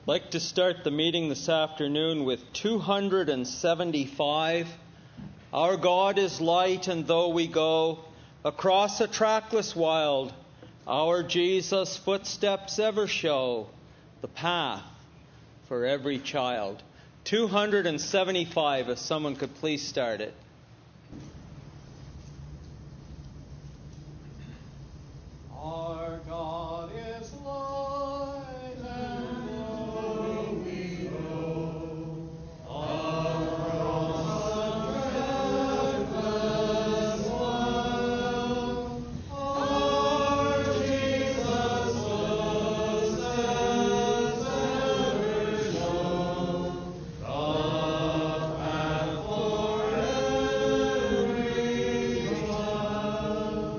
I'd like to start the meeting this afternoon with 275. Our God is light, and though we go across a trackless wild, our Jesus' footsteps ever show the path for every child. 275, if someone could please start it. Our God is light, and though we go across a trackless wild, our Jesus' footsteps ever show the path for every child.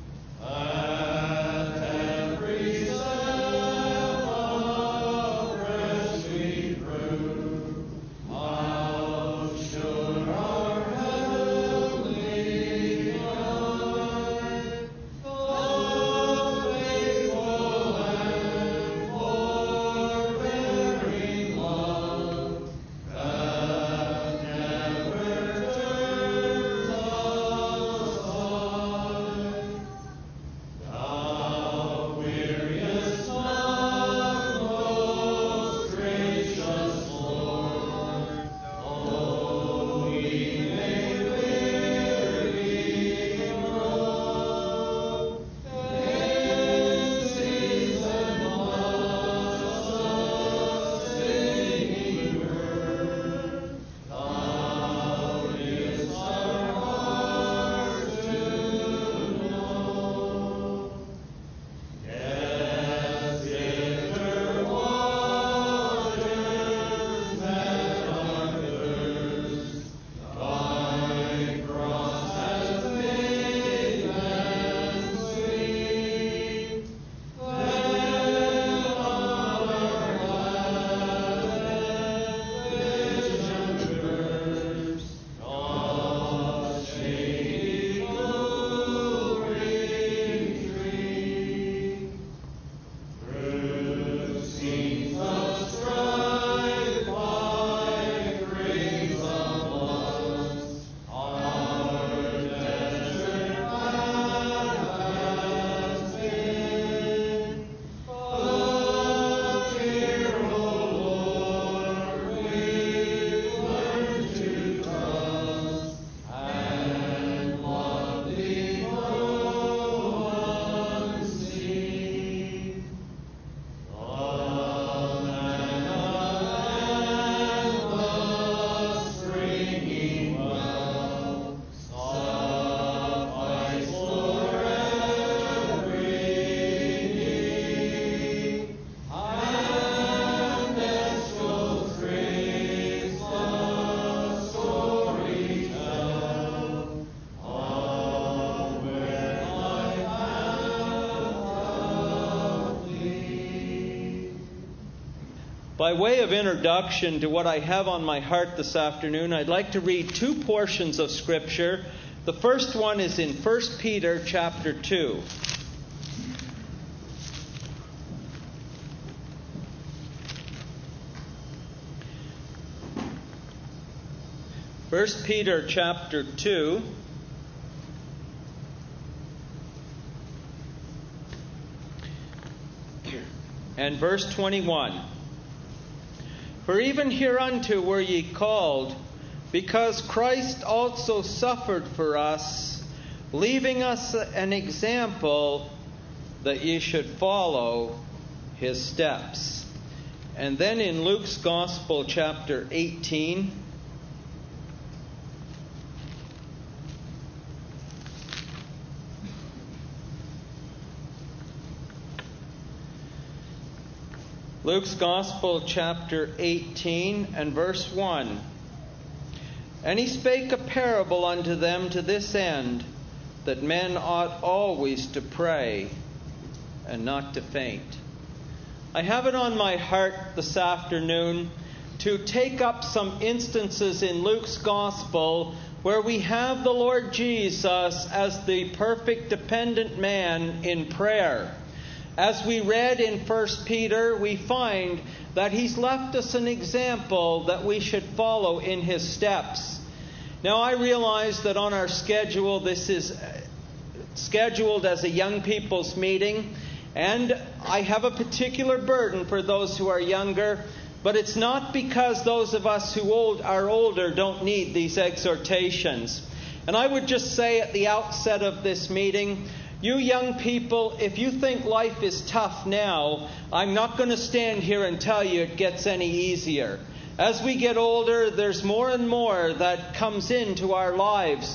By way of introduction to what I have on my heart this afternoon, I'd like to read two portions of Scripture. The first one is in 1 Peter chapter 2. First Peter chapter 2. And verse 21. For even hereunto were ye called, because Christ also suffered for us, leaving us an example that ye should follow his steps. And then in Luke's Gospel, chapter 18, Luke's Gospel, chapter 18, and verse 1. And he spake a parable unto them to this end, that men ought always to pray and not to faint. I have it on my heart this afternoon to take up some instances in Luke's Gospel where we have the Lord Jesus as the perfect dependent man in prayer. As we read in 1 Peter, we find that he's left us an example that we should follow in his steps. Now, I realize that on our schedule, this is scheduled as a young people's meeting, and I have a particular burden for those who are younger, but it's not because those of us who are older don't need these exhortations. And I would just say at the outset of this meeting, you young people, if you think life is tough now, I'm not going to stand here and tell you it gets any easier. As we get older, there's more and more that comes into our lives.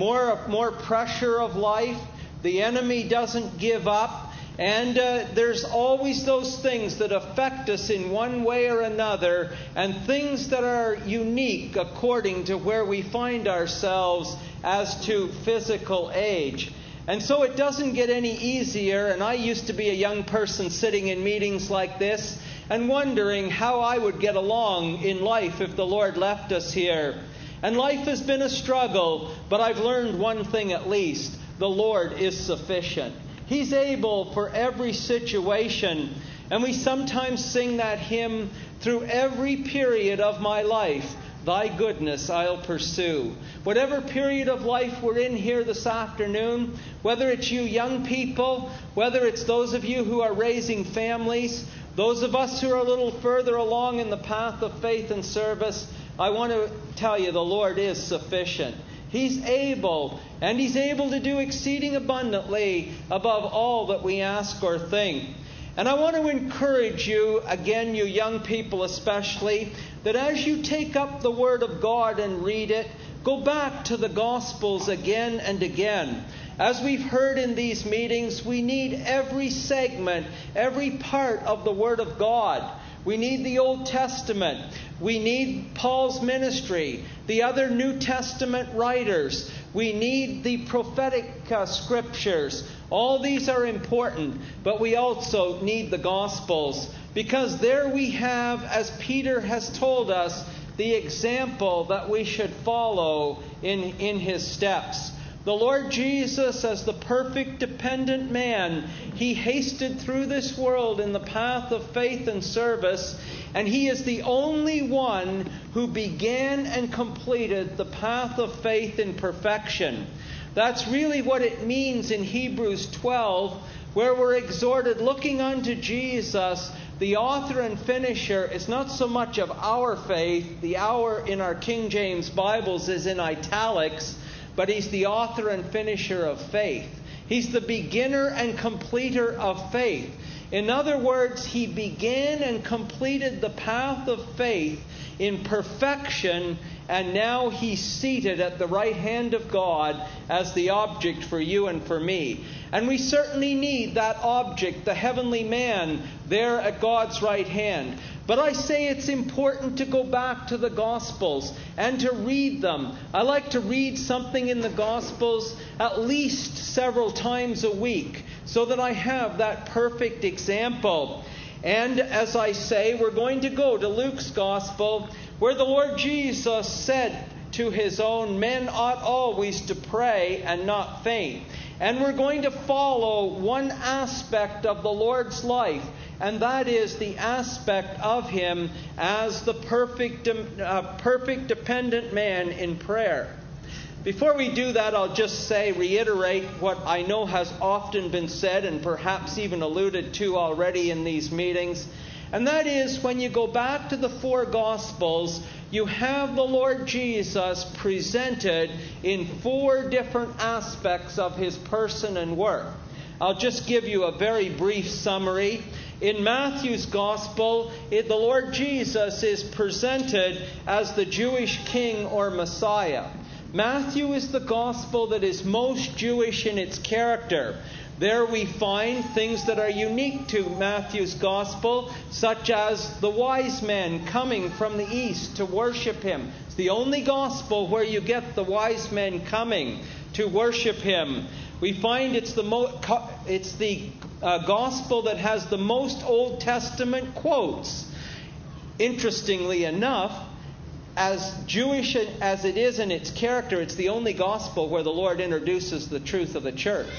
More pressure of life. The enemy doesn't give up. And there's always those things that affect us in one way or another, and things that are unique according to where we find ourselves as to physical age. And so it doesn't get any easier. And I used to be a young person sitting in meetings like this and wondering how I would get along in life if the Lord left us here. And life has been a struggle, but I've learned one thing at least. The Lord is sufficient. He's able for every situation. And we sometimes sing that hymn, through every period of my life, thy goodness I'll pursue. Whatever period of life we're in here this afternoon, whether it's you young people, whether it's those of you who are raising families, those of us who are a little further along in the path of faith and service, I want to tell you the Lord is sufficient. He's able, and He's able to do exceeding abundantly above all that we ask or think. And I want to encourage you, again, you young people especially, that as you take up the Word of God and read it, go back to the Gospels again and again. As we've heard in these meetings, we need every segment, every part of the Word of God. We need the Old Testament. We need Paul's ministry, the other New Testament writers. We need the prophetic scriptures. All these are important, but we also need the Gospels, because there we have, as Peter has told us, the example that we should follow in his steps. The Lord Jesus, as the perfect dependent man, He hasted through this world in the path of faith and service, and He is the only one who began and completed the path of faith in perfection. That's really what it means in Hebrews 12, where we're exhorted, looking unto Jesus, the author and finisher. It's not so much of our faith. The "our" in our King James Bibles is in italics. But He's the author and finisher of faith. He's the beginner and completer of faith. In other words, He began and completed the path of faith in perfection, and now He's seated at the right hand of God as the object for you and for me. And we certainly need that object, the heavenly man, there at God's right hand. But I say it's important to go back to the Gospels and to read them. I like to read something in the Gospels at least several times a week, so that I have that perfect example. And as I say, we're going to go to Luke's Gospel, where the Lord Jesus said to His own, men ought always to pray and not faint. And we're going to follow one aspect of the Lord's life, and that is the aspect of Him as the perfect dependent man in prayer. Before we do that, I'll just reiterate what I know has often been said and perhaps even alluded to already in these meetings. And that is, when you go back to the four Gospels, you have the Lord Jesus presented in four different aspects of His person and work. I'll just give you a very brief summary. In Matthew's Gospel, the Lord Jesus is presented as the Jewish king or Messiah. Matthew is the Gospel that is most Jewish in its character. There we find things that are unique to Matthew's Gospel, such as the wise men coming from the east to worship Him. It's the only Gospel where you get the wise men coming to worship Him. We find it's the Gospel that has the most Old Testament quotes. Interestingly enough, as Jewish as it is in its character, it's the only Gospel where the Lord introduces the truth of the church.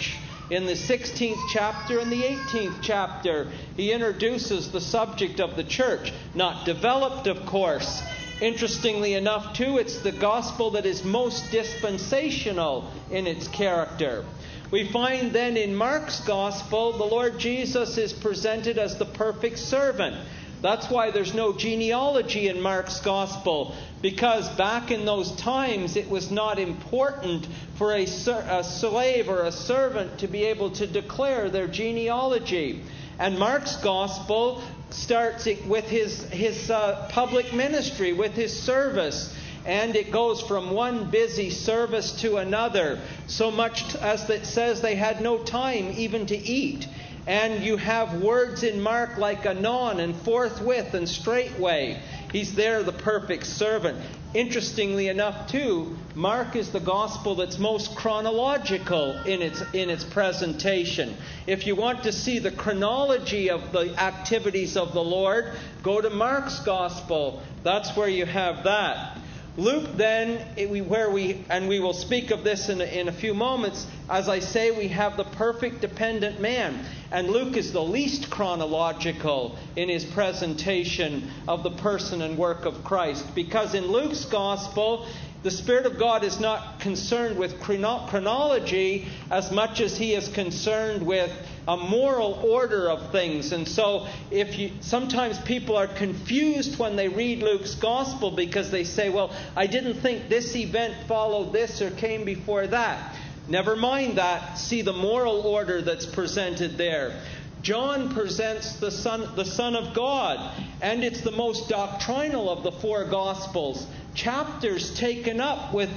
In the 16th chapter and the 18th chapter, he introduces the subject of the church. Not developed, of course. Interestingly enough, too, it's the gospel that is most dispensational in its character. We find then in Mark's gospel, the Lord Jesus is presented as the perfect servant. That's why there's no genealogy in Mark's gospel, because back in those times it was not important for a slave or a servant to be able to declare their genealogy. And Mark's gospel starts with his public ministry, with his service. And it goes from one busy service to another, so much as that says they had no time even to eat. And you have words in Mark like anon and forthwith and straightway. He's there, the perfect servant. Interestingly enough, too, Mark is the gospel that's most chronological in its presentation. If you want to see the chronology of the activities of the Lord, go to Mark's gospel. That's where you have that. Luke then, we will speak of this in a few moments. As I say, we have the perfect dependent man. And Luke is the least chronological in his presentation of the person and work of Christ. Because in Luke's gospel, the Spirit of God is not concerned with chronology as much as he is concerned with a moral order of things. And so sometimes people are confused when they read Luke's gospel because they say, well, I didn't think this event followed this or came before that. Never mind that. See the moral order that's presented there. John presents the Son of God, and it's the most doctrinal of the four Gospels. Chapters taken up with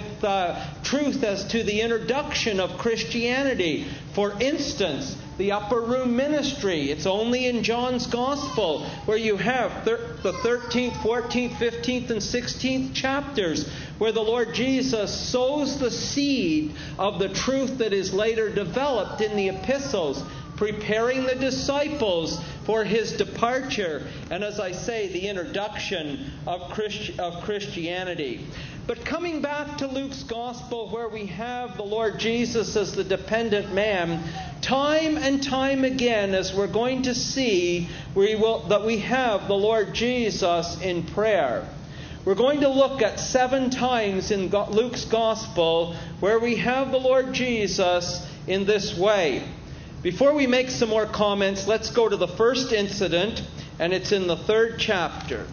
truth as to the introduction of Christianity. For instance, the upper room ministry. It's only in John's Gospel where you have the 13th, 14th, 15th, and 16th chapters where the Lord Jesus sows the seed of the truth that is later developed in the epistles, preparing the disciples for his departure, and as I say, the introduction of Christianity. But coming back to Luke's gospel, where we have the Lord Jesus as the dependent man, time and time again, as we're going to see, that we have the Lord Jesus in prayer. We're going to look at 7 times in Luke's gospel where we have the Lord Jesus in this way. Before we make some more comments, let's go to the first incident, and it's in the 3rd chapter.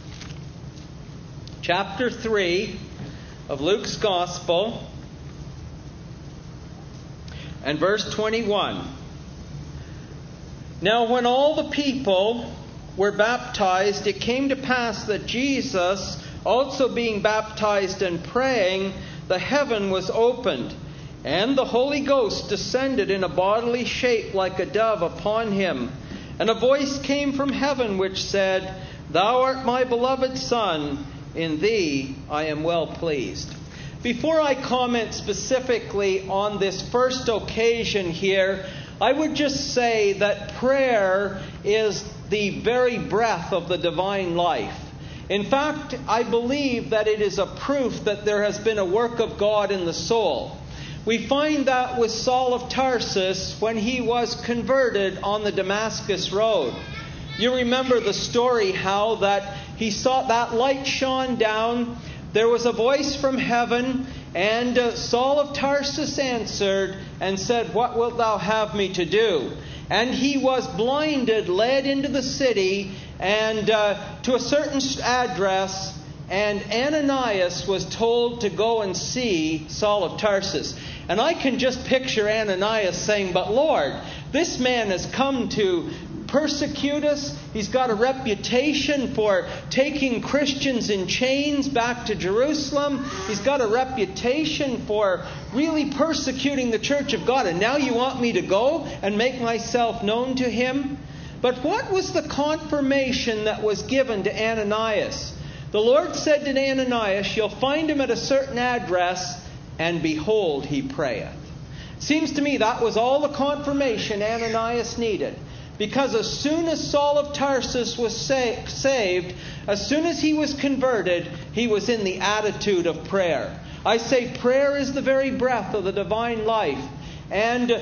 Chapter 3 of Luke's Gospel, and verse 21. Now when all the people were baptized, it came to pass that Jesus, also being baptized and praying, the heaven was opened, and the Holy Ghost descended in a bodily shape like a dove upon him. And a voice came from heaven which said, Thou art my beloved Son, in thee I am well pleased. Before I comment specifically on this first occasion here, I would just say that prayer is the very breath of the divine life. In fact, I believe that it is a proof that there has been a work of God in the soul. We find that with Saul of Tarsus when he was converted on the Damascus road. You remember the story how that he saw that light shone down. There was a voice from heaven, and Saul of Tarsus answered and said, What wilt thou have me to do? And he was blinded, led into the city, and to a certain address, and Ananias was told to go and see Saul of Tarsus. And I can just picture Ananias saying, But Lord, this man has come to persecute us. He's got a reputation for taking Christians in chains back to Jerusalem. He's got a reputation for really persecuting the church of God. And now you want me to go and make myself known to him? But what was the confirmation that was given to Ananias? The Lord said to Ananias, You'll find him at a certain address, and behold, he prayeth. Seems to me that was all the confirmation Ananias needed. Because as soon as Saul of Tarsus was saved, as soon as he was converted, he was in the attitude of prayer. I say prayer is the very breath of the divine life. And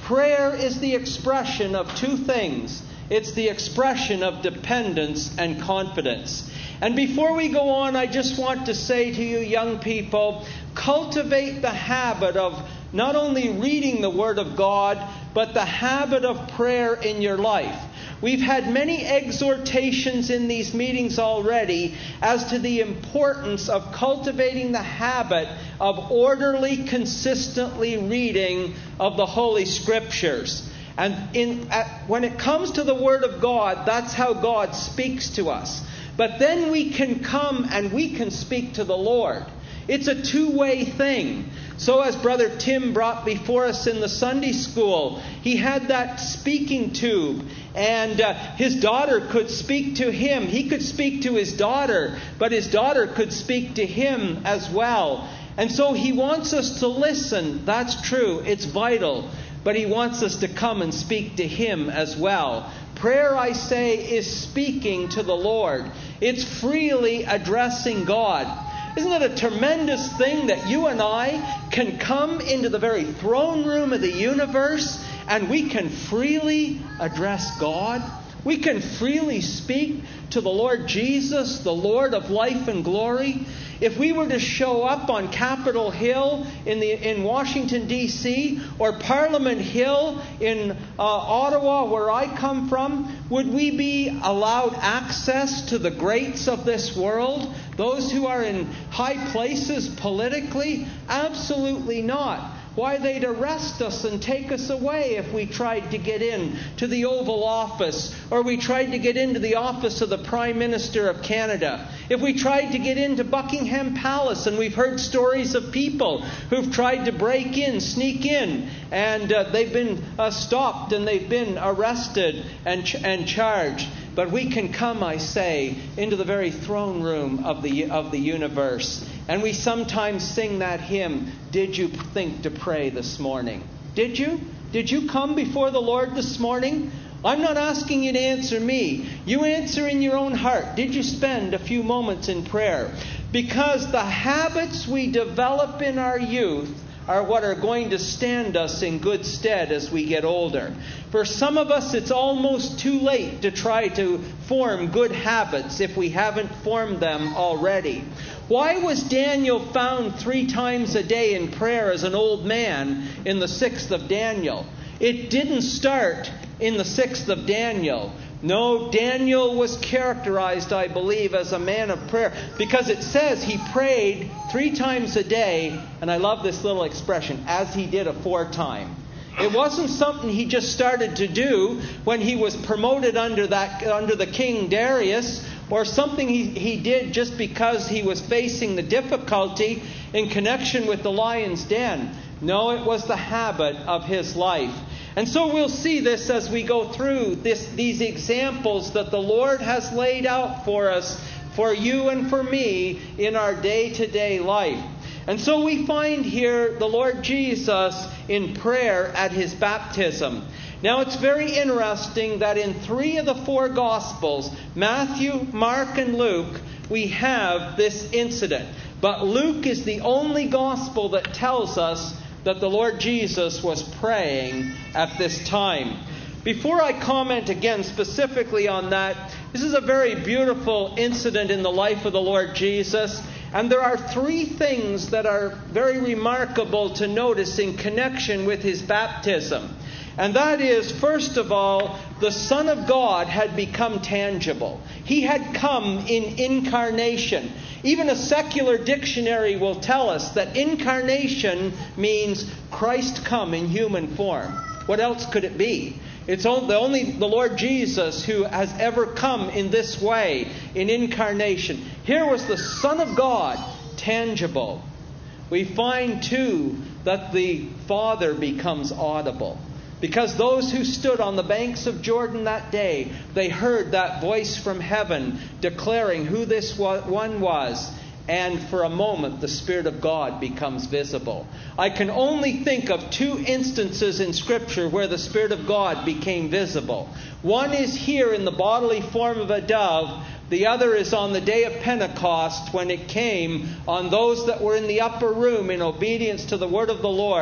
prayer is the expression of two things. It's the expression of dependence and confidence. And before we go on, I just want to say to you young people, cultivate the habit of not only reading the Word of God, but the habit of prayer in your life. We've had many exhortations in these meetings already as to the importance of cultivating the habit of orderly, consistently reading of the Holy Scriptures. And when it comes to the Word of God, that's how God speaks to us. But then we can come and we can speak to the Lord. It's a two-way thing. So as Brother Tim brought before us in the Sunday school, he had that speaking tube, and his daughter could speak to him. He could speak to his daughter, but his daughter could speak to him as well. And so he wants us to listen. That's true. It's vital. But he wants us to come and speak to him as well. Prayer, I say, is speaking to the Lord. It's freely addressing God. Isn't it a tremendous thing that you and I can come into the very throne room of the universe and we can freely address God? We can freely speak to the Lord Jesus, the Lord of life and glory. If we were to show up on Capitol Hill in Washington, D.C., or Parliament Hill in Ottawa, where I come from, would we be allowed access to the greats of this world? Those who are in high places politically? Absolutely not. Why, they'd arrest us and take us away if we tried to get in to the Oval Office, or we tried to get into the office of the Prime Minister of Canada. If we tried to get into Buckingham Palace, and we've heard stories of people who've tried to break in, sneak in, and they've been stopped and they've been arrested and charged. But we can come, I say, into the very throne room of the universe. And we sometimes sing that hymn, "Did you think to pray this morning?" Did you? Did you come before the Lord this morning? I'm not asking you to answer me. You answer in your own heart. Did you spend a few moments in prayer? Because the habits we develop in our youth are what are going to stand us in good stead as we get older. For some of us, it's almost too late to try to form good habits if we haven't formed them already. Why was Daniel found 3 times a day in prayer as an old man in the 6th of Daniel? It didn't start in the 6th of Daniel. No, Daniel was characterized, I believe, as a man of prayer, because it says he prayed 3 times a day, and I love this little expression, as he did aforetime. It wasn't something he just started to do when he was promoted under the King Darius, or something he did just because he was facing the difficulty in connection with the lion's den. No, it was the habit of his life. And so we'll see this as we go through these examples that the Lord has laid out for us, for you and for me, in our day-to-day life. And so we find here the Lord Jesus in prayer at his baptism. Now it's very interesting that in 3 of the 4 Gospels, Matthew, Mark, and Luke, we have this incident. But Luke is the only Gospel that tells us that the Lord Jesus was praying at this time. Before I comment again specifically on that, this is a very beautiful incident in the life of the Lord Jesus. And there are 3 things that are very remarkable to notice in connection with his baptism. And that is, first of all, the Son of God had become tangible. He had come in incarnation. Even a secular dictionary will tell us that incarnation means Christ come in human form. What else could it be? It's only the Lord Jesus who has ever come in this way, in incarnation. Here was the Son of God, tangible. We find, too, that the Father becomes audible. Because those who stood on the banks of Jordan that day, they heard that voice from heaven declaring who this one was. And for a moment, the Spirit of God becomes visible. I can only think of 2 instances in Scripture where the Spirit of God became visible. One is here in the bodily form of a dove. The other is on the day of Pentecost, when it came on those that were in the upper room in obedience to the word of the Lord.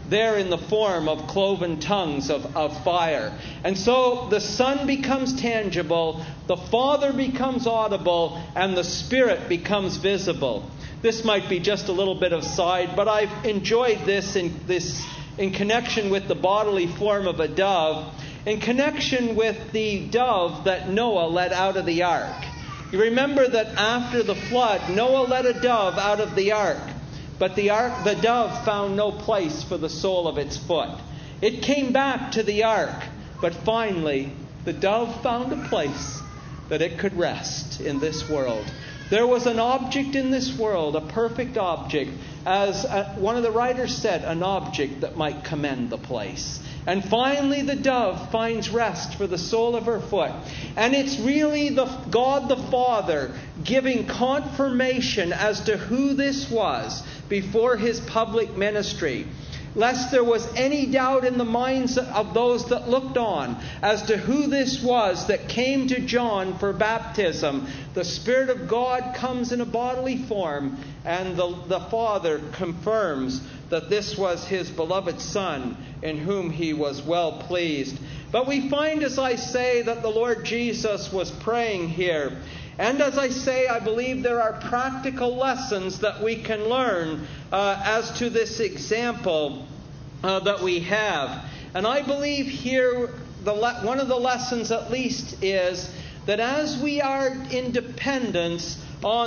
there in the form of cloven tongues of fire. And so the Son becomes tangible, the Father becomes audible, and the Spirit becomes visible. This might be just a little bit of side, but I've enjoyed this in connection with the bodily form of a dove, in connection with the dove that Noah let out of the ark. You remember that after the flood, Noah let a dove out of the ark, but the dove found no place for the sole of its foot. It came back to the ark, but finally the dove found a place that it could rest in this world. There was an object in this world, a perfect object, as one of the writers said, an object that might commend the place. And finally the dove finds rest for the sole of her foot. And it's really God the Father giving confirmation as to who this was before his public ministry, lest there was any doubt in the minds of those that looked on as to who this was that came to John for baptism. The Spirit of God comes in a bodily form, and the Father confirms that this was his beloved Son, in whom he was well pleased. But we find, as I say, that the Lord Jesus was praying here. And as I say, I believe there are practical lessons that we can learn as to this example that we have. And I believe here one of the lessons at least is that as we are in dependence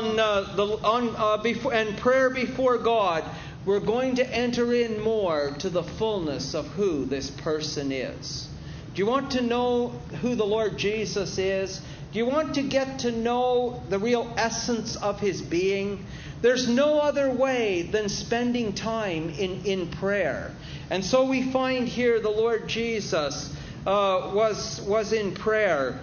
and prayer before God, we're going to enter in more to the fullness of who this person is. Do you want to know who the Lord Jesus is? Do you want to get to know the real essence of his being? There's no other way than spending time in prayer. And so we find here the Lord Jesus was in prayer.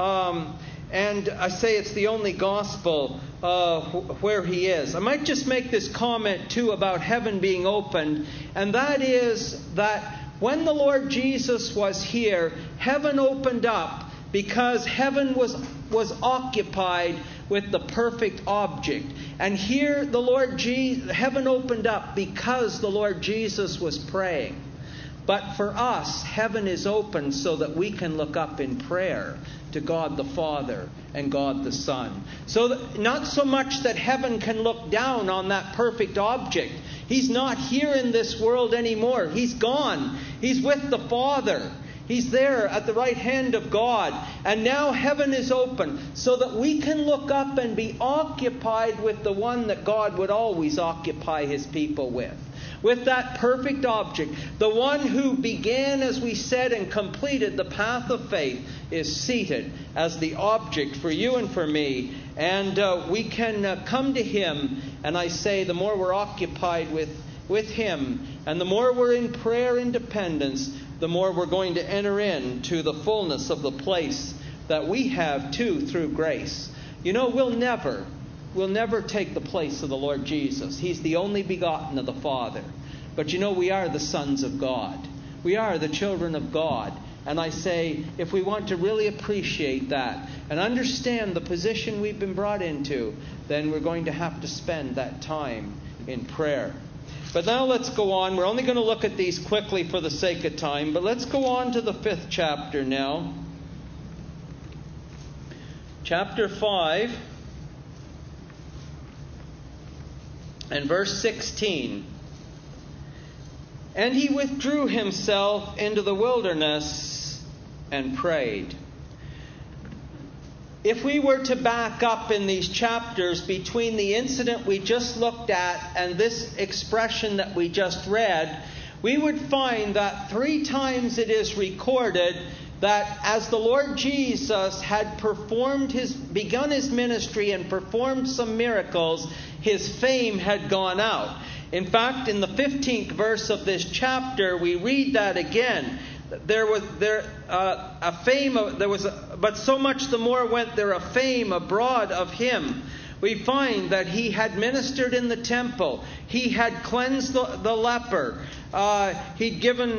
And I say it's the only gospel where he is. I might just make this comment too about heaven being opened. And that is that when the Lord Jesus was here, heaven opened up because heaven was occupied with the perfect object. And here heaven opened up because the Lord Jesus was praying. But for us, heaven is open so that we can look up in prayer to God the Father and God the Son. So not so much that heaven can look down on that perfect object. He's not here in this world anymore. He's gone. He's with the Father. He's there at the right hand of God. And now heaven is open so that we can look up and be occupied with the one that God would always occupy his people with that perfect object. The one who began, as we said, and completed the path of faith is seated as the object for you and for me. And we can come to him. And I say the more we're occupied with him and the more we're in prayer and dependence, the more we're going to enter into the fullness of the place that we have too through grace. You know, we'll never take the place of the Lord Jesus. He's the only begotten of the Father. But you know, we are the sons of God. We are the children of God. And I say, if we want to really appreciate that and understand the position we've been brought into, then we're going to have to spend that time in prayer. But now let's go on. We're only going to look at these quickly for the sake of time. But let's go on to the 5th chapter now. Chapter 5 and verse 16. And he withdrew himself into the wilderness and prayed. If we were to back up in these chapters between the incident we just looked at and this expression that we just read, we would find that 3 times it is recorded that as the Lord Jesus had begun his ministry and performed some miracles, his fame had gone out. In fact, in the 15th verse of this chapter, we read that again. But so much the more went there a fame abroad of him. We find that he had ministered in the temple. He had cleansed the leper. He'd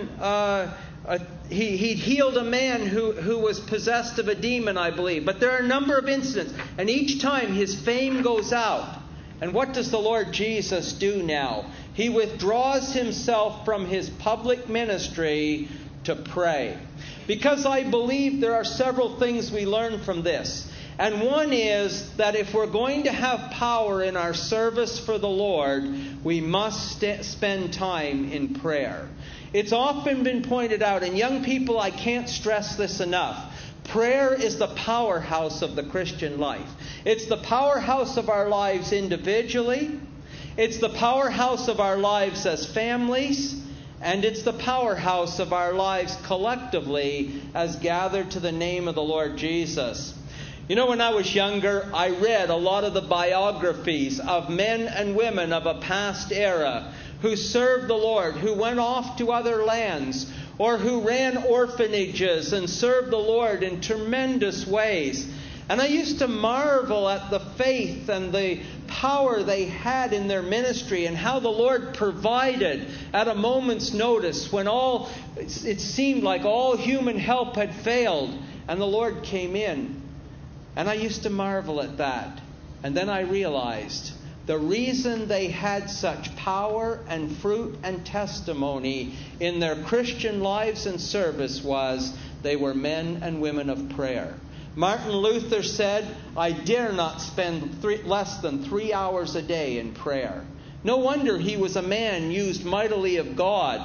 healed a man who was possessed of a demon, I believe. But there are a number of incidents. And each time his fame goes out. And what does the Lord Jesus do now? he withdraws himself from his public ministry to pray. Because I believe there are several things we learn from this. And one is that if we're going to have power in our service for the Lord, we must spend time in prayer. It's often been pointed out, and young people, I can't stress this enough. Prayer is the powerhouse of the Christian life. It's the powerhouse of our lives individually. It's the powerhouse of our lives as families. And it's the powerhouse of our lives collectively as gathered to the name of the Lord Jesus. You know, when I was younger, I read a lot of the biographies of men and women of a past era who served the Lord, who went off to other lands, or who ran orphanages and served the Lord in tremendous ways. And I used to marvel at the faith and the power they had in their ministry and how the Lord provided at a moment's notice when it seemed like all human help had failed, and the Lord came in. And I used to marvel at that. And then I realized the reason they had such power and fruit and testimony in their Christian lives and service was they were men and women of prayer. Martin Luther said, "I dare not spend less than 3 hours a day in prayer." No wonder he was a man used mightily of God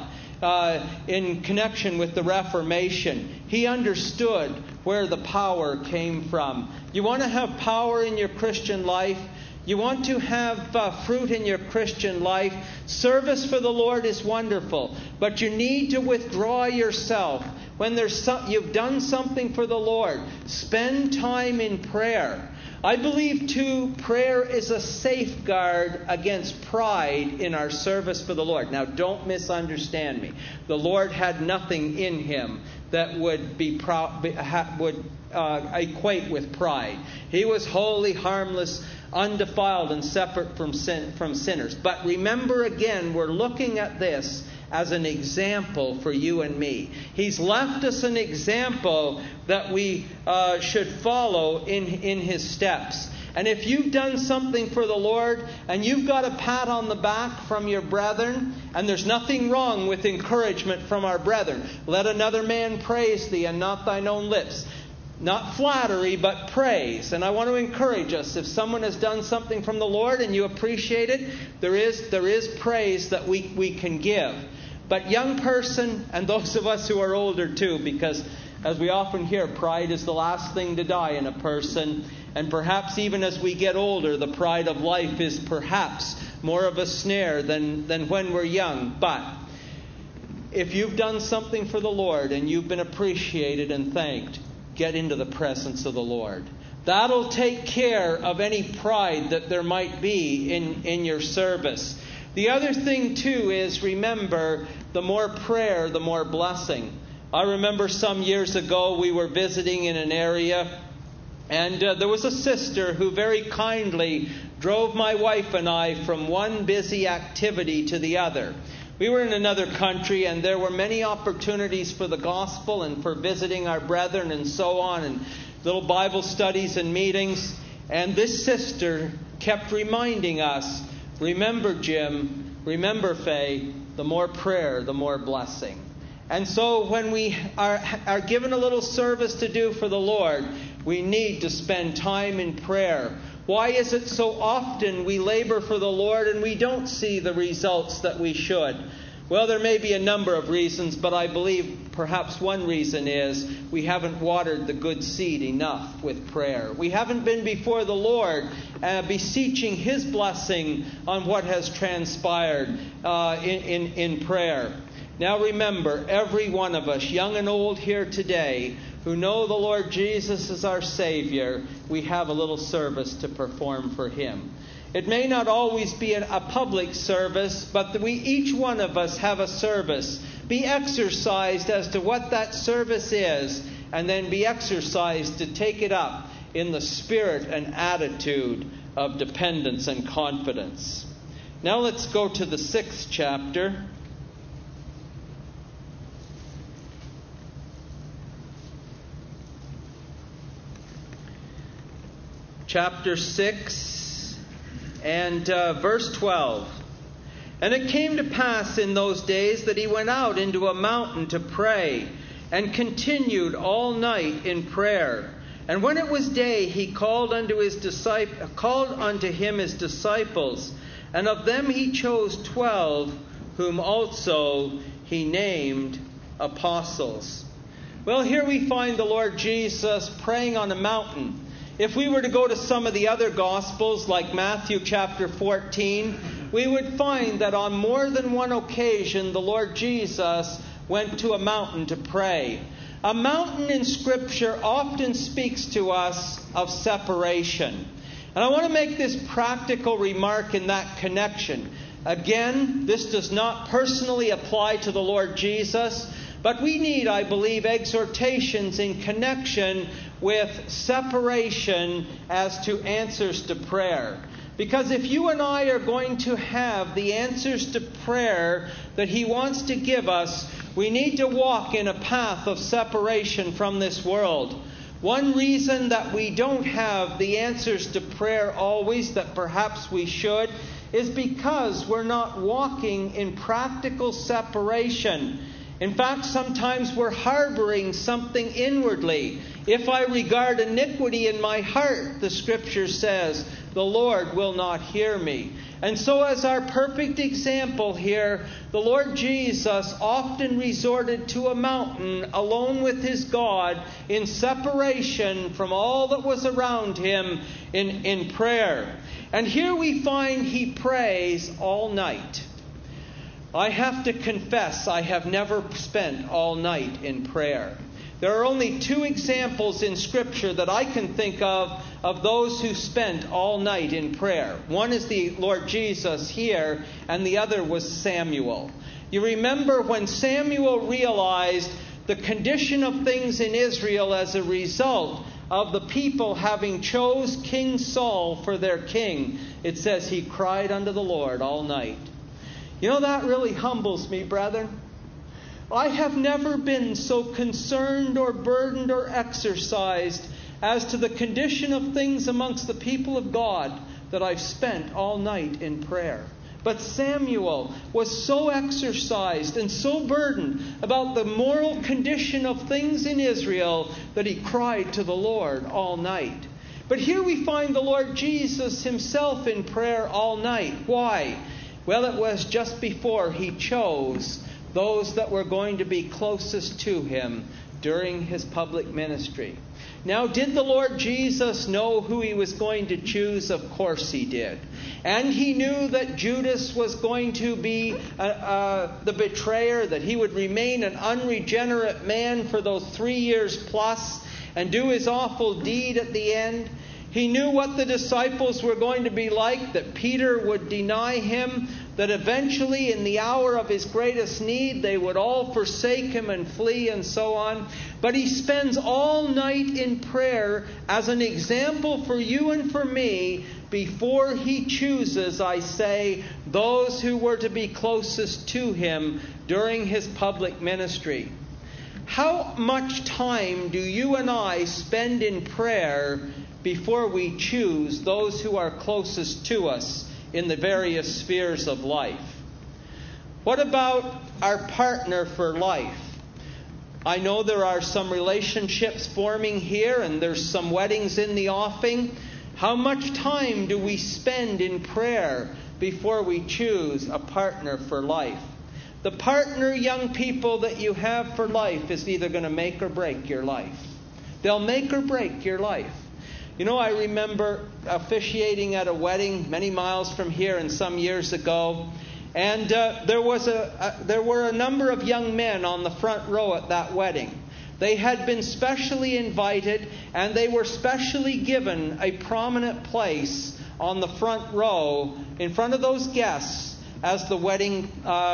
in connection with the Reformation. He understood where the power came from. You want to have power in your Christian life? You want to have fruit in your Christian life? Service for the Lord is wonderful, but you need to withdraw yourself. When you've done something for the Lord, spend time in prayer. I believe, too, prayer is a safeguard against pride in our service for the Lord. Now, don't misunderstand me. The Lord had nothing in him that would equate with pride. He was holy, harmless, undefiled, and separate from sinners. But remember again, we're looking at this as an example for you and me. He's left us an example that we should follow in his steps. And if you've done something for the Lord and you've got a pat on the back from your brethren, and there's nothing wrong with encouragement from our brethren. Let another man praise thee and not thine own lips. Not flattery, but praise. And I want to encourage us, if someone has done something from the Lord and you appreciate it, there is praise that we can give. But young person, and those of us who are older too, because as we often hear, pride is the last thing to die in a person. And perhaps even as we get older, the pride of life is perhaps more of a snare than when we're young. But if you've done something for the Lord and you've been appreciated and thanked, get into the presence of the Lord. That'll take care of any pride that there might be in your service. The other thing, too, is remember, the more prayer, the more blessing. I remember some years ago we were visiting in an area, and there was a sister who very kindly drove my wife and I from one busy activity to the other. We were in another country, and there were many opportunities for the gospel and for visiting our brethren and so on, and little Bible studies and meetings. And this sister kept reminding us, remember, Jim, remember, Faye, the more prayer, the more blessing. And so when we are given a little service to do for the Lord, we need to spend time in prayer. Why is it so often we labor for the Lord and we don't see the results that we should? Well, there may be a number of reasons, but I believe perhaps one reason is we haven't watered the good seed enough with prayer. We haven't been before the Lord beseeching His blessing on what has transpired in prayer. Now remember, every one of us, young and old here today, who know the Lord Jesus as our Savior, we have a little service to perform for Him. It may not always be a public service, but each one of us have a service. Be exercised as to what that service is, and then be exercised to take it up in the spirit and attitude of dependence and confidence. Now let's go to the 6th chapter. Chapter 6 and verse 12. And it came to pass in those days that he went out into a mountain to pray, and continued all night in prayer. And when it was day, he called unto him his disciples, and of them he chose 12, whom also he named apostles. Well, here we find the Lord Jesus praying on a mountain. If we were to go to some of the other Gospels, like Matthew chapter 14, we would find that on more than one occasion the Lord Jesus went to a mountain to pray. A mountain in Scripture often speaks to us of separation. And I want to make this practical remark in that connection. Again, this does not personally apply to the Lord Jesus, but we need, I believe, exhortations in connection with separation as to answers to prayer. Because if you and I are going to have the answers to prayer that He wants to give us, we need to walk in a path of separation from this world. One reason that we don't have the answers to prayer always, that perhaps we should, is because we're not walking in practical separation. In fact, sometimes we're harboring something inwardly. If I regard iniquity in my heart, the Scripture says, the Lord will not hear me. And so as our perfect example here, the Lord Jesus often resorted to a mountain alone with His God in separation from all that was around Him in prayer. And here we find He prays all night. I have to confess, I have never spent all night in prayer. There are only two examples in Scripture that I can think of those who spent all night in prayer. One is the Lord Jesus here, and the other was Samuel. You remember when Samuel realized the condition of things in Israel as a result of the people having chose King Saul for their king, it says he cried unto the Lord all night. You know, that really humbles me, brethren. I have never been so concerned or burdened or exercised as to the condition of things amongst the people of God that I've spent all night in prayer. But Samuel was so exercised and so burdened about the moral condition of things in Israel that he cried to the Lord all night. But here we find the Lord Jesus Himself in prayer all night. Why? Well, it was just before He chose those that were going to be closest to Him during His public ministry. Now, did the Lord Jesus know who He was going to choose? Of course He did. And He knew that Judas was going to be the betrayer, that he would remain an unregenerate man for those 3 years plus and do his awful deed at the end. He knew what the disciples were going to be like, that Peter would deny Him, that eventually in the hour of his greatest need they would all forsake Him and flee and so on. But He spends all night in prayer as an example for you and for me before He chooses, I say, those who were to be closest to Him during His public ministry. How much time do you and I spend in prayer before we choose those who are closest to us in the various spheres of life? What about our partner for life? I know there are some relationships forming here and there's some weddings in the offing. How much time do we spend in prayer before we choose a partner for life? The partner, young people, that you have for life is either going to make or break your life. They'll make or break your life. You know, I remember officiating at a wedding many miles from here and some years ago. And there were a number of young men on the front row at that wedding. They had been specially invited and they were specially given a prominent place on the front row in front of those guests as the wedding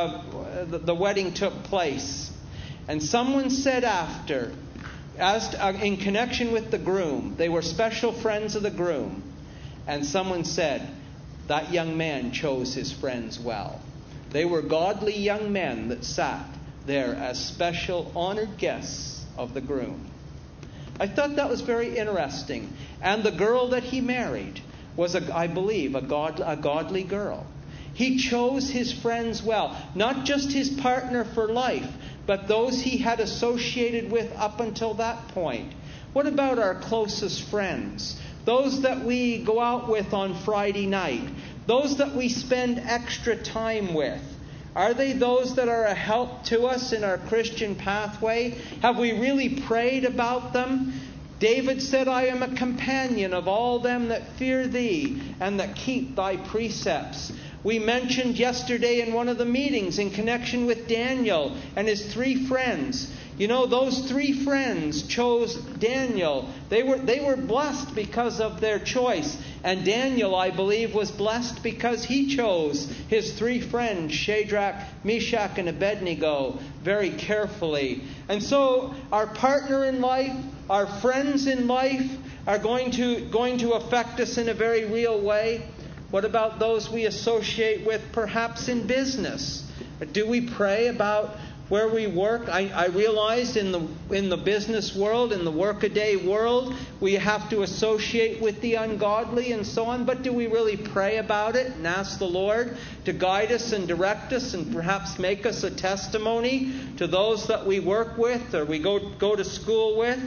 took place. And someone said after, in connection with the groom, they were special friends of the groom, and someone said, that young man chose his friends well. They were godly young men that sat there as special honored guests of the groom. I thought that was very interesting. And the girl that he married was, I believe, a godly girl. He chose his friends well. Not just his partner for life, but those he had associated with up until that point. What about our closest friends? Those that we go out with on Friday night. Those that we spend extra time with. Are they those that are a help to us in our Christian pathway? Have we really prayed about them? David said, I am a companion of all them that fear thee and that keep thy precepts. We mentioned yesterday in one of the meetings in connection with Daniel and his 3 friends. You know, those 3 friends chose Daniel. They were blessed because of their choice. And Daniel, I believe, was blessed because he chose his 3 friends, Shadrach, Meshach, and Abednego, very carefully. And so our partner in life, our friends in life are going to affect us in a very real way. What about those we associate with perhaps in business? Do we pray about where we work? I realized in the business world, in the workaday world, we have to associate with the ungodly and so on. But do we really pray about it and ask the Lord to guide us and direct us and perhaps make us a testimony to those that we work with or we go to school with?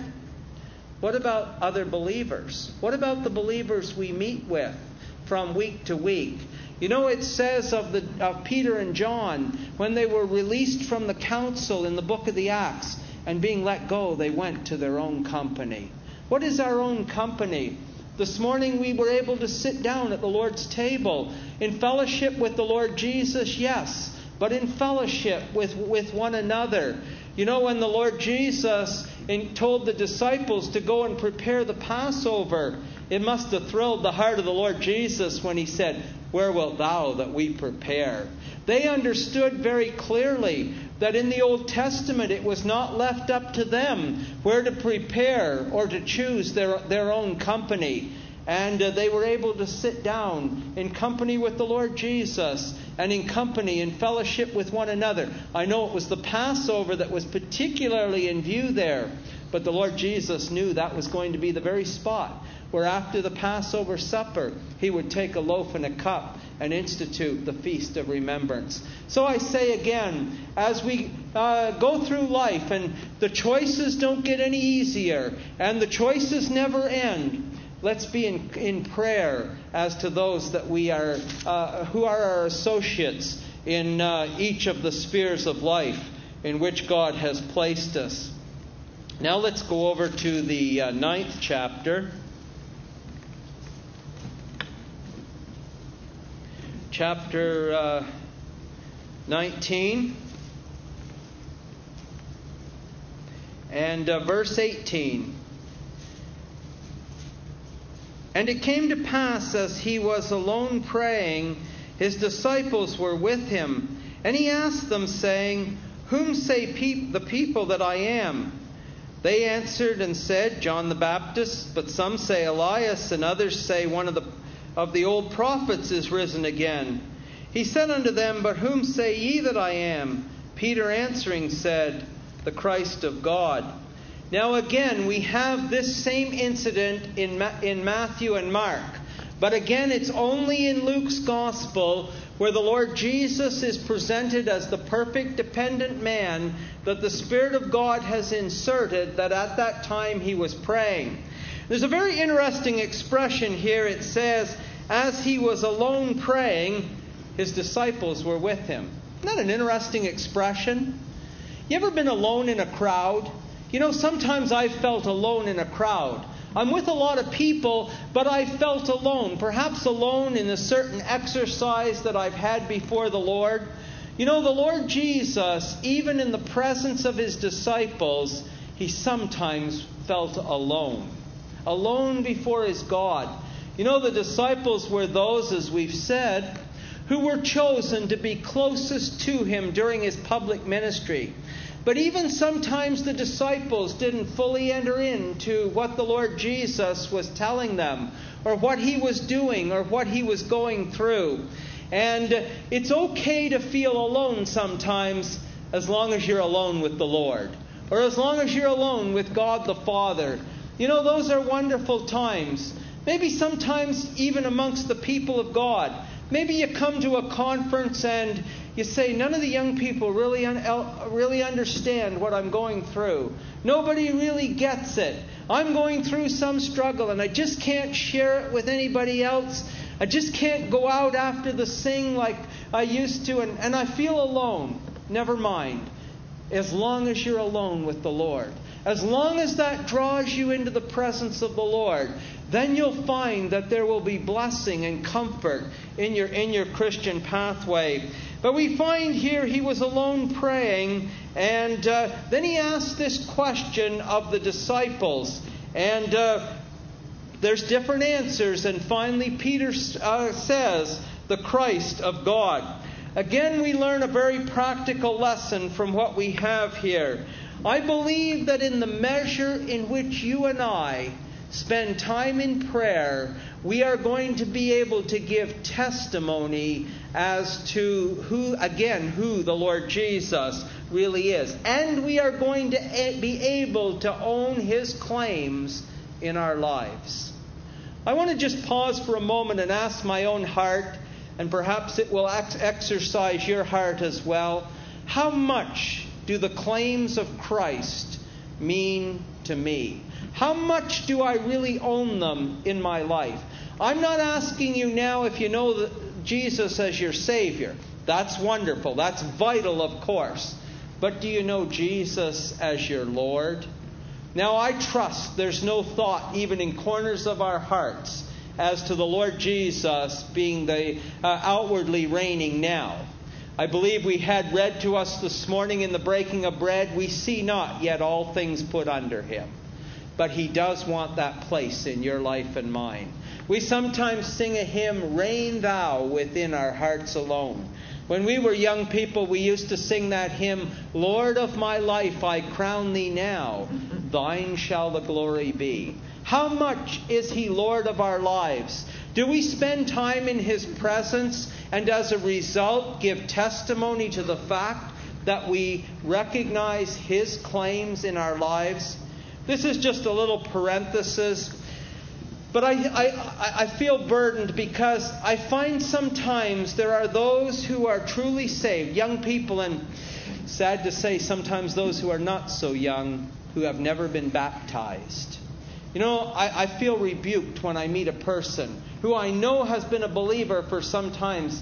What about other believers? What about the believers we meet with from week to week? You know, it says of Peter and John, when they were released from the council in the book of the Acts and being let go, they went to their own company. What is our own company? This morning we were able to sit down at the Lord's table in fellowship with the Lord Jesus, yes, but in fellowship with one another. You know, when the Lord Jesus told the disciples to go and prepare the Passover, it must have thrilled the heart of the Lord Jesus when he said, where wilt thou that we prepare? They understood very clearly that in the Old Testament it was not left up to them where to prepare or to choose their own company. And they were able to sit down in company with the Lord Jesus and in company, in fellowship with one another. I know it was the Passover that was particularly in view there, but the Lord Jesus knew that was going to be the very spot where after the Passover supper, he would take a loaf and a cup and institute the Feast of Remembrance. So I say again, as we go through life, and the choices don't get any easier, and the choices never end, let's be in prayer as to those that we are, who are our associates in each of the spheres of life in which God has placed us. Now let's go over to the 9th chapter. Chapter 19 and verse 18. And it came to pass, as he was alone praying, his disciples were with him. And he asked them, saying, Whom say the people that I am? They answered and said, John the Baptist, but some say Elias, and others say one of the old prophets is risen again. He said unto them, But whom say ye that I am? Peter answering said, The Christ of God. Now again, we have this same incident in Matthew and Mark. But again, it's only in Luke's Gospel where the Lord Jesus is presented as the perfect dependent man that the Spirit of God has inserted that at that time he was praying. There's a very interesting expression here. It says, as he was alone praying, his disciples were with him. Isn't that an interesting expression? You ever been alone in a crowd? You know, sometimes I've felt alone in a crowd. I'm with a lot of people, but I felt alone. Perhaps alone in a certain exercise that I've had before the Lord. You know, the Lord Jesus, even in the presence of his disciples, he sometimes felt alone. Alone before his God. You know, the disciples were those, as we've said, who were chosen to be closest to him during his public ministry. But even sometimes the disciples didn't fully enter into what the Lord Jesus was telling them, or what he was doing, or what he was going through. And it's okay to feel alone sometimes, as long as you're alone with the Lord, or as long as you're alone with God the Father. You know, those are wonderful times. Maybe sometimes even amongst the people of God. Maybe you come to a conference and you say, none of the young people really understand what I'm going through. Nobody really gets it. I'm going through some struggle and I just can't share it with anybody else. I just can't go out after the sing like I used to, and I feel alone. Never mind. As long as you're alone with the Lord, as long as that draws you into the presence of the Lord, then you'll find that there will be blessing and comfort in your Christian pathway. But we find here he was alone praying, and then he asked this question of the disciples. And there's different answers, and finally Peter says, the Christ of God. Again, we learn a very practical lesson from what we have here. I believe that in the measure in which you and I spend time in prayer, we are going to be able to give testimony as to who the Lord Jesus really is. And we are going to be able to own His claims in our lives. I want to just pause for a moment and ask my own heart, and perhaps it will exercise your heart as well. How much do the claims of Christ mean to me? How much do I really own them in my life? I'm not asking you now if you know Jesus as your Savior. That's wonderful. That's vital, of course. But do you know Jesus as your Lord? Now, I trust there's no thought, even in corners of our hearts, as to the Lord Jesus being the outwardly reigning now. I believe we had read to us this morning in the breaking of bread, we see not yet all things put under Him. But He does want that place in your life and mine. We sometimes sing a hymn, Reign Thou within our hearts alone. When we were young people, we used to sing that hymn, Lord of my life, I crown Thee now. Thine shall the glory be. How much is He Lord of our lives? Do we spend time in His presence and as a result give testimony to the fact that we recognize His claims in our lives? This is just a little parenthesis. But I feel burdened because I find sometimes there are those who are truly saved, young people, and sad to say sometimes those who are not so young, who have never been baptized. You know, I feel rebuked when I meet a person who I know has been a believer for some time,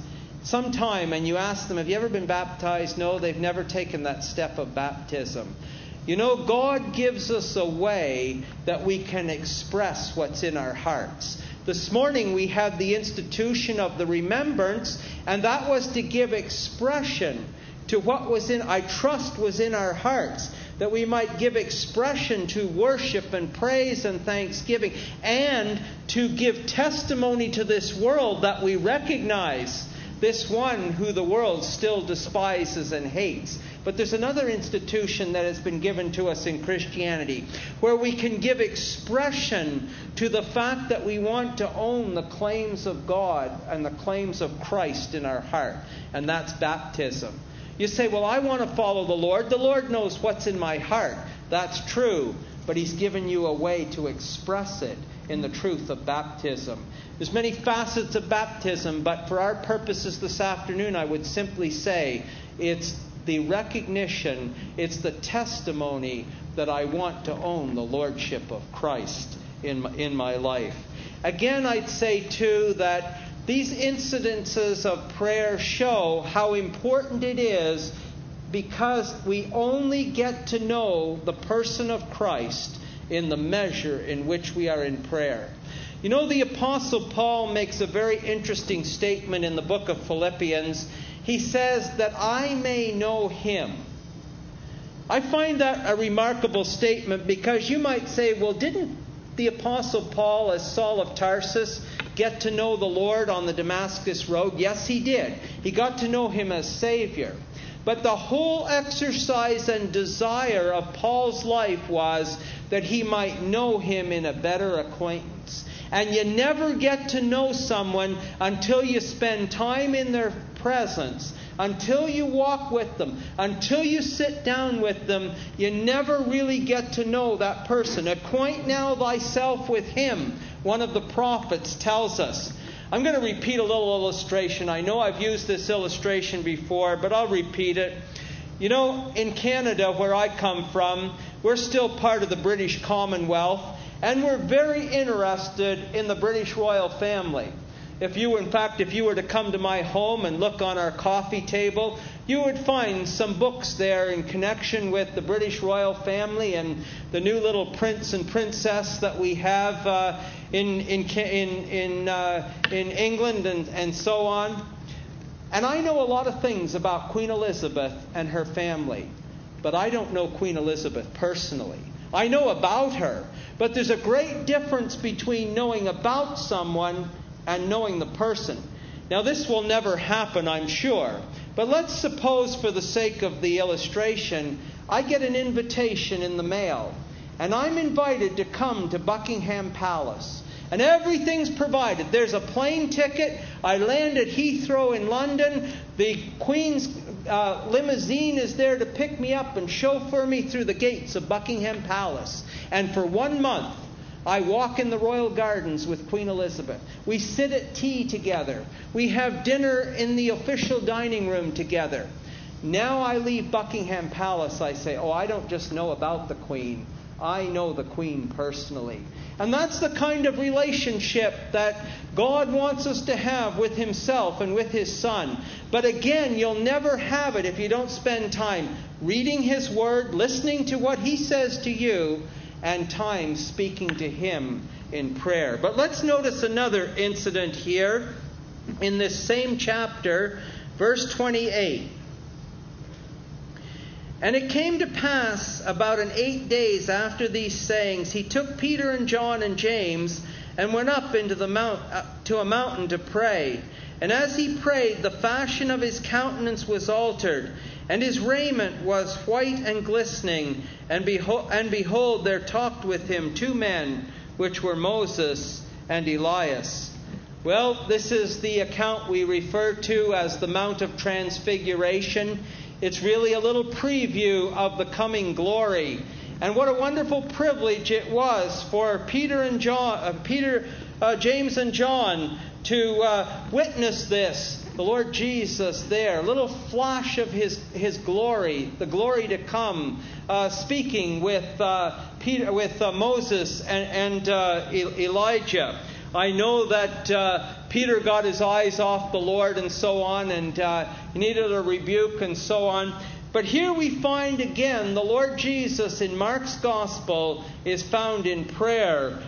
and you ask them, have you ever been baptized? No, they've never taken that step of baptism. You know, God gives us a way that we can express what's in our hearts. This morning we had the institution of the remembrance, and that was to give expression to what was in our hearts, that we might give expression to worship and praise and thanksgiving, and to give testimony to this world that we recognize this one who the world still despises and hates. But there's another institution that has been given to us in Christianity where we can give expression to the fact that we want to own the claims of God and the claims of Christ in our heart. And that's baptism. You say, well, I want to follow the Lord. The Lord knows what's in my heart. That's true. But He's given you a way to express it in the truth of baptism. There's many facets of baptism, but for our purposes this afternoon, I would simply say it's the recognition, it's the testimony that I want to own the Lordship of Christ in my life. Again, I'd say too that these incidences of prayer show how important it is, because we only get to know the person of Christ in the measure in which we are in prayer. You know, the Apostle Paul makes a very interesting statement in the book of Philippians. He says that I may know Him. I find that a remarkable statement, because you might say, well, didn't the Apostle Paul, as Saul of Tarsus, get to know the Lord on the Damascus Road? Yes, he did. He got to know Him as Savior. But the whole exercise and desire of Paul's life was that he might know Him in a better acquaintance. And you never get to know someone until you spend time in their presence, until you walk with them, until you sit down with them. You never really get to know that person. Acquaint now thyself with him, one of the prophets tells us. I'm going to repeat a little illustration. I know I've used this illustration before, but I'll repeat it. You know, in Canada, where I come from, we're still part of the British Commonwealth, and we're very interested in the British royal family. If you were to come to my home and look on our coffee table, you would find some books there in connection with the British royal family and the new little prince and princess that we have in England and so on. And I know a lot of things about Queen Elizabeth and her family, but I don't know Queen Elizabeth personally. I know about her, but there's a great difference between knowing about someone and knowing the person. Now, this will never happen, I'm sure. But let's suppose, for the sake of the illustration, I get an invitation in the mail, and I'm invited to come to Buckingham Palace. And everything's provided. There's a plane ticket. I land at Heathrow in London. The Queen's limousine is there to pick me up and chauffeur me through the gates of Buckingham Palace. And for 1 month, I walk in the royal gardens with Queen Elizabeth. We sit at tea together. We have dinner in the official dining room together. Now I leave Buckingham Palace, I say, I don't just know about the Queen. I know the Queen personally. And that's the kind of relationship that God wants us to have with Himself and with His Son. But again, you'll never have it if you don't spend time reading His Word, listening to what He says to you, and time speaking to Him in prayer. But let's notice another incident here in this same chapter, verse 28. And it came to pass about 8 days after these sayings, he took Peter and John and James and went up into the to a mountain to pray. And as he prayed, the fashion of his countenance was altered, and his raiment was white and glistening. And behold, there talked with him 2 men, which were Moses and Elias. Well, this is the account we refer to as the Mount of Transfiguration. It's really a little preview of the coming glory. And what a wonderful privilege it was for James and John to witness this. The Lord Jesus there, a little flash of His glory, the glory to come, speaking with Moses and Elijah. I know that Peter got his eyes off the Lord and so on, and he needed a rebuke and so on. But here we find again the Lord Jesus in Mark's Gospel is found in prayer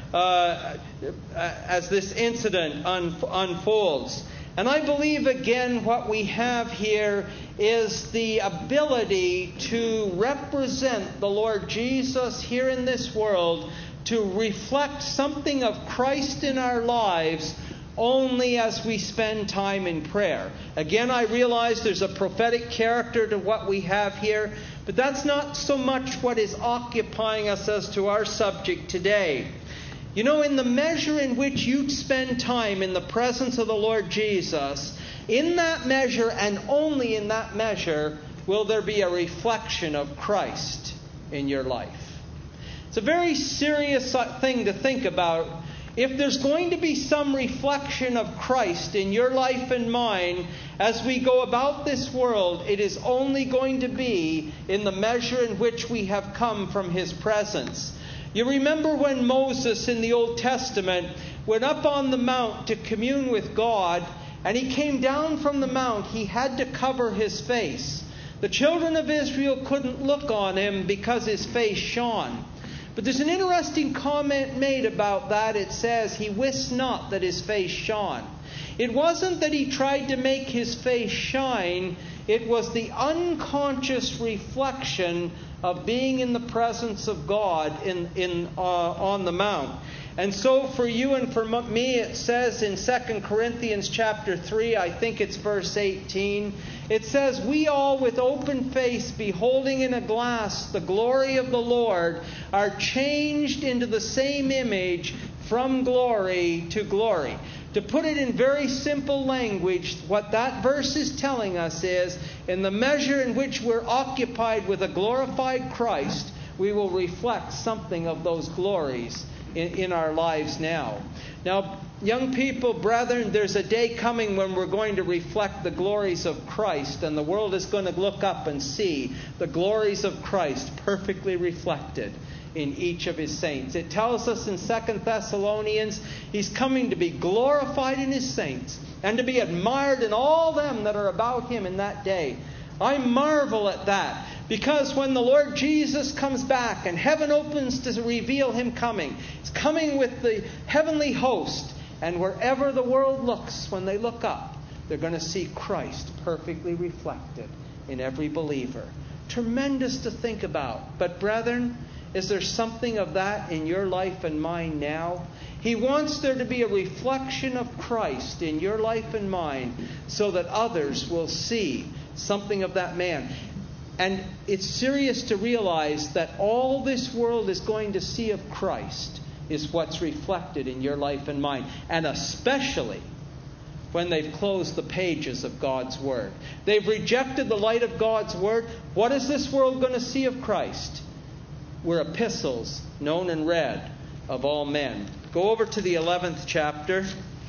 as this incident unfolds. And I believe again what we have here is the ability to represent the Lord Jesus here in this world, to reflect something of Christ in our lives only as we spend time in prayer. Again, I realize there's a prophetic character to what we have here, but that's not so much what is occupying us as to our subject today. You know, in the measure in which you spend time in the presence of the Lord Jesus, in that measure and only in that measure will there be a reflection of Christ in your life. It's a very serious thing to think about. If there's going to be some reflection of Christ in your life and mine as we go about this world, it is only going to be in the measure in which we have come from His presence. You remember when Moses in the Old Testament went up on the mount to commune with God, and he came down from the mount, he had to cover his face. The children of Israel couldn't look on him because his face shone. But there's an interesting comment made about that. It says, he wist not that his face shone. It wasn't that he tried to make his face shine. It was the unconscious reflection of being in the presence of God on the mount. And so for you and for me, it says in 2 Corinthians chapter 3, I think it's verse 18, it says, we all with open face, beholding in a glass the glory of the Lord, are changed into the same image from glory to glory. To put it in very simple language, what that verse is telling us is, in the measure in which we're occupied with a glorified Christ, we will reflect something of those glories in our lives now. Now, young people, brethren, there's a day coming when we're going to reflect the glories of Christ, and the world is going to look up and see the glories of Christ perfectly reflected in each of His saints. It tells us in 2 Thessalonians, He's coming to be glorified in His saints and to be admired in all them that are about Him in that day. I marvel at that, because when the Lord Jesus comes back and heaven opens to reveal Him coming, He's coming with the heavenly host, and wherever the world looks, when they look up, they're going to see Christ perfectly reflected in every believer. Tremendous to think about. But brethren, is there something of that in your life and mine now? He wants there to be a reflection of Christ in your life and mine, so that others will see something of that man. And it's serious to realize that all this world is going to see of Christ is what's reflected in your life and mine. And especially when they've closed the pages of God's Word. They've rejected the light of God's Word. What is this world going to see of Christ? We're epistles known and read of all men. Go over to the 11th chapter.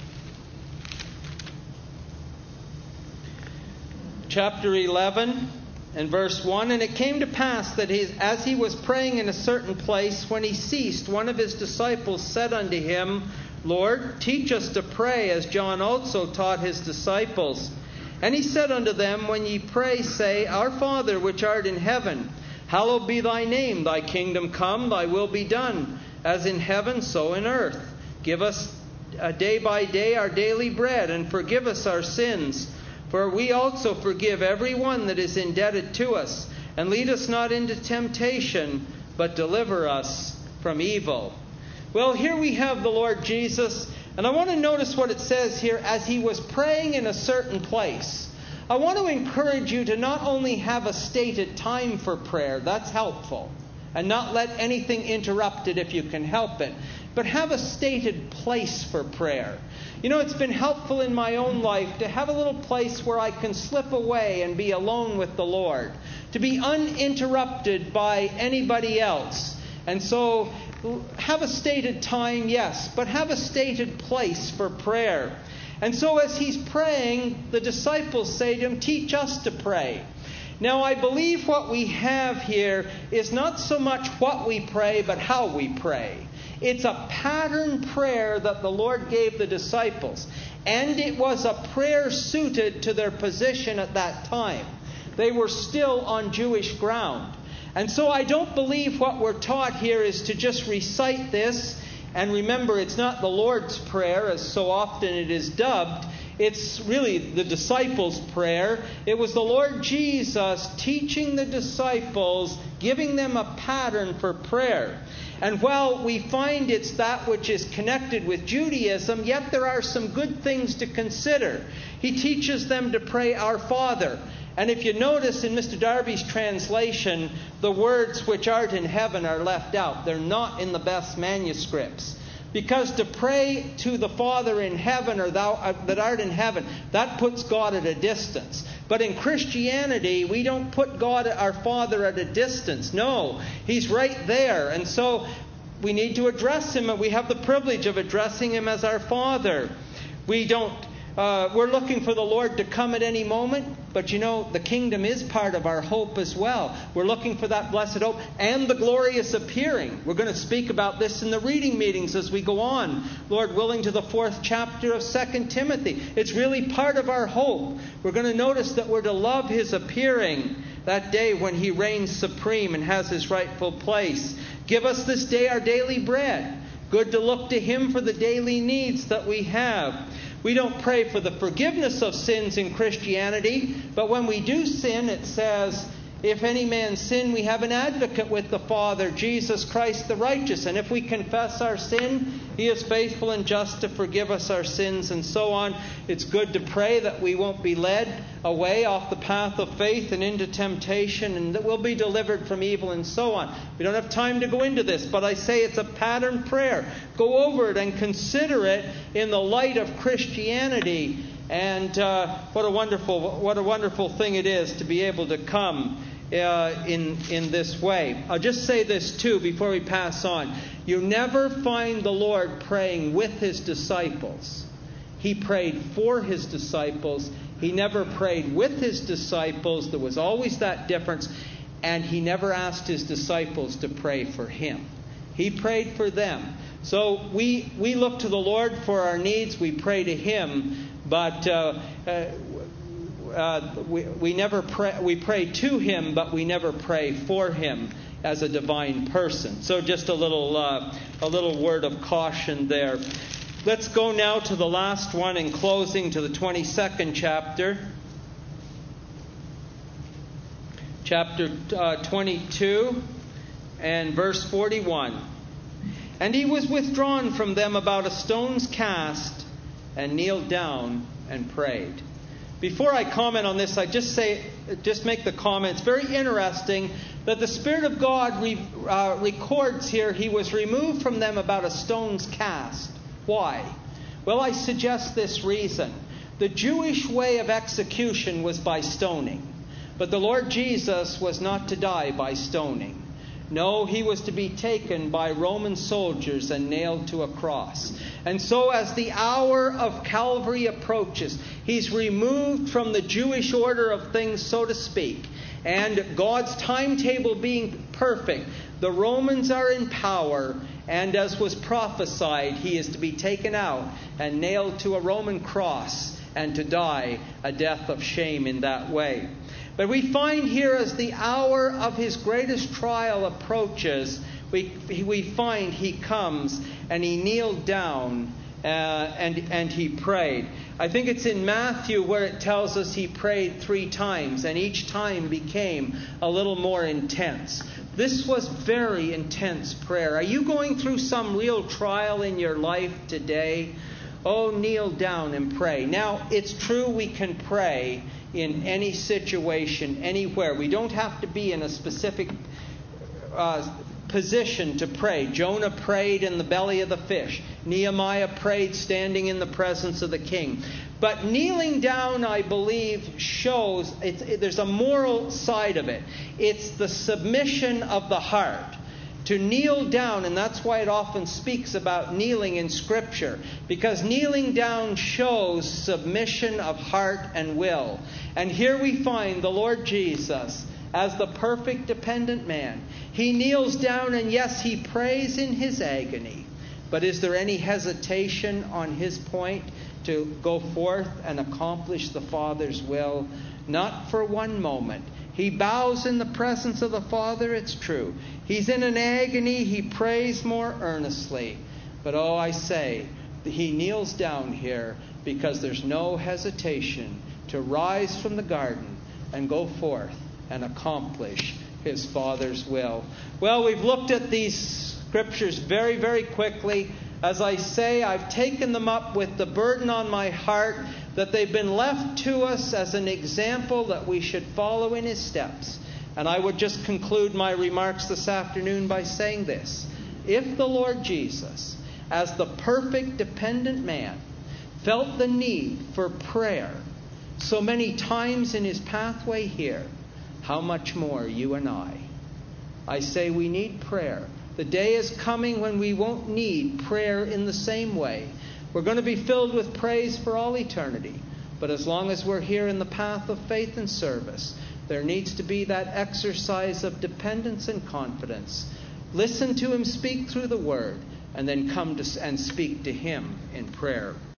Chapter 11 and verse 1. And it came to pass that as he was praying in a certain place, when he ceased, one of his disciples said unto him, Lord, teach us to pray, as John also taught his disciples. And he said unto them, When ye pray, say, Our Father which art in heaven, hallowed be thy name. Thy kingdom come, thy will be done, as in heaven, so in earth. Give us day by day our daily bread, and forgive us our sins, for we also forgive every one that is indebted to us. And lead us not into temptation, but deliver us from evil. Well, here we have the Lord Jesus, and I want to notice what it says here, as he was praying in a certain place. I want to encourage you to not only have a stated time for prayer, that's helpful, and not let anything interrupt it if you can help it, but have a stated place for prayer. You know, it's been helpful in my own life to have a little place where I can slip away and be alone with the Lord, to be uninterrupted by anybody else. And so, have a stated time, yes, but have a stated place for prayer. And so as he's praying, the disciples say to him, Teach us to pray. Now, I believe what we have here is not so much what we pray, but how we pray. It's a pattern prayer that the Lord gave the disciples. And it was a prayer suited to their position at that time. They were still on Jewish ground. And so I don't believe what we're taught here is to just recite this. And remember, it's not the Lord's Prayer, as so often it is dubbed. It's really the disciples' prayer. It was the Lord Jesus teaching the disciples, giving them a pattern for prayer. And while we find it's that which is connected with Judaism, yet there are some good things to consider. He teaches them to pray, Our Father. And if you notice in Mr. Darby's translation, the words which art in heaven are left out. They're not in the best manuscripts. Because to pray to the Father in heaven, or thou that art in heaven, that puts God at a distance. But in Christianity, we don't put God, our Father, at a distance. No, He's right there. And so we need to address Him, and we have the privilege of addressing Him as our Father. We're looking for the Lord to come at any moment, but you know, the kingdom is part of our hope as well. We're looking for that blessed hope and the glorious appearing. We're going to speak about this in the reading meetings as we go on, Lord willing, to the 4th chapter of 2 Timothy. It's really part of our hope. We're going to notice that we're to love His appearing, that day when He reigns supreme and has His rightful place. Give us this day our daily bread. Good to look to Him for the daily needs that we have. We don't pray for the forgiveness of sins in Christianity, but when we do sin, it says, If any man sin, we have an advocate with the Father, Jesus Christ the righteous. And if we confess our sin, He is faithful and just to forgive us our sins, and so on. It's good to pray that we won't be led away off the path of faith and into temptation, and that we'll be delivered from evil, and so on. We don't have time to go into this, but I say it's a pattern prayer. Go over it and consider it in the light of Christianity. And what a wonderful thing it is to be able to come in this way. I'll just say this too before we pass on. You never find the Lord praying with his disciples. He prayed for his disciples. He never prayed with his disciples. There was always that difference. And he never asked his disciples to pray for him. He prayed for them. So we look to the Lord for our needs. We pray to him. But we never pray. We pray to him, but we never pray for him as a divine person. So just a little word of caution there. Let's go now to the last one in closing, to the 22nd chapter. Chapter 22 and verse 41. And he was withdrawn from them about a stone's cast and kneeled down and prayed. Before I comment on this, I just make the comment. It's very interesting that the Spirit of God records here he was removed from them about a stone's cast. Why? Well, I suggest this reason. The Jewish way of execution was by stoning. But the Lord Jesus was not to die by stoning. No, he was to be taken by Roman soldiers and nailed to a cross. And so as the hour of Calvary approaches, he's removed from the Jewish order of things, so to speak. And God's timetable being perfect, the Romans are in power. And as was prophesied, he is to be taken out and nailed to a Roman cross and to die a death of shame in that way. But we find here, as the hour of his greatest trial approaches, we find he comes and he kneeled down and he prayed. I think it's in Matthew where it tells us he prayed 3 times, and each time became a little more intense. This was very intense prayer. Are you going through some real trial in your life today? Oh, kneel down and pray. Now, it's true we can pray in any situation, anywhere. We don't have to be in a specific position to pray. Jonah prayed in the belly of the fish. Nehemiah prayed standing in the presence of the king. But kneeling down, I believe, shows there's a moral side of it. It's the submission of the heart. To kneel down, and that's why it often speaks about kneeling in Scripture, because kneeling down shows submission of heart and will. And here we find the Lord Jesus as the perfect dependent man. He kneels down, and yes, he prays in his agony. But is there any hesitation on his point to go forth and accomplish the Father's will? Not for one moment. He bows in the presence of the Father, it's true. He's in an agony, he prays more earnestly. But oh, I say, he kneels down here because there's no hesitation to rise from the garden and go forth and accomplish his Father's will. Well, we've looked at these scriptures very, very quickly. As I say, I've taken them up with the burden on my heart that they've been left to us as an example that we should follow in his steps. And I would just conclude my remarks this afternoon by saying this. If the Lord Jesus, as the perfect dependent man, felt the need for prayer so many times in his pathway here, how much more you and I say we need prayer. The day is coming when we won't need prayer in the same way. We're going to be filled with praise for all eternity. But as long as we're here in the path of faith and service, there needs to be that exercise of dependence and confidence. Listen to him speak through the Word, and then come and speak to him in prayer.